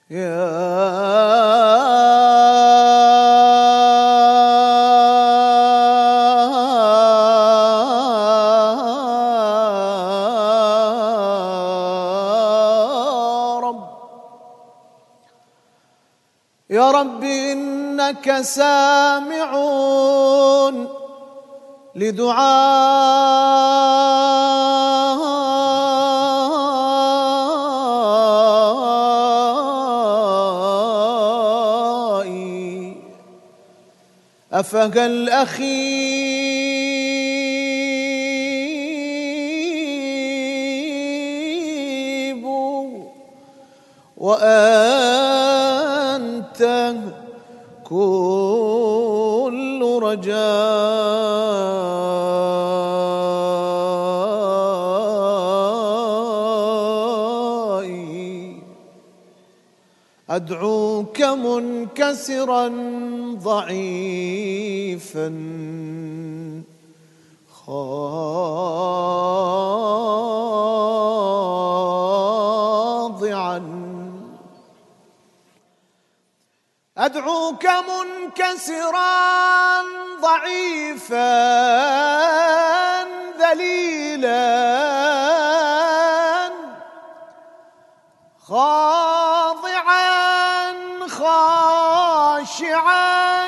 يا رب يا رب إنك سامع لدعائي أفهل أخيب وأنت كل رجائي أدعوك منكسرا ضعيفا خاضعا أدعوك منكسرا ضعيفا ذليلا خاضعا خاشعا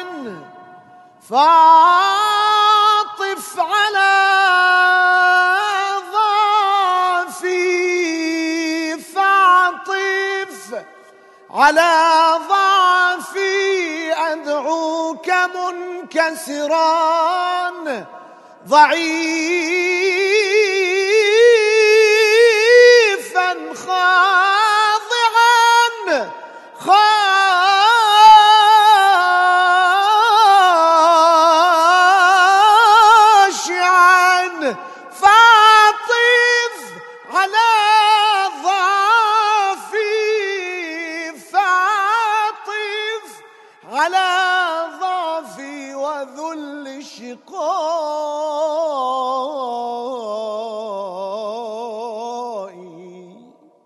فاعطف على ضعفي فاعطف على ضعفي أدعوك منكسرا ضعيفا خاضعا خاشعا فاعطف على على ضعفي وذل شقائي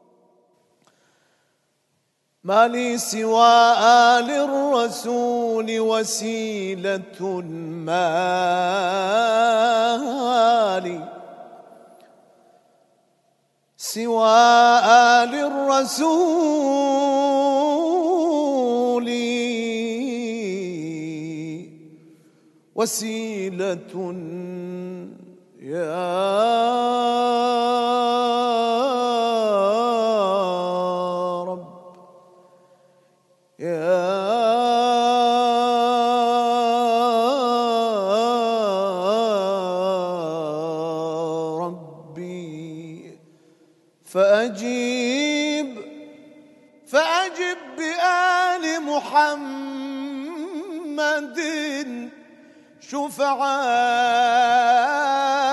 ما لي سوى آل الرسول وسيلة ما لي سوى آل الرسول وسيلة يا رب يا ربي فأجب بآل محمد شفعاء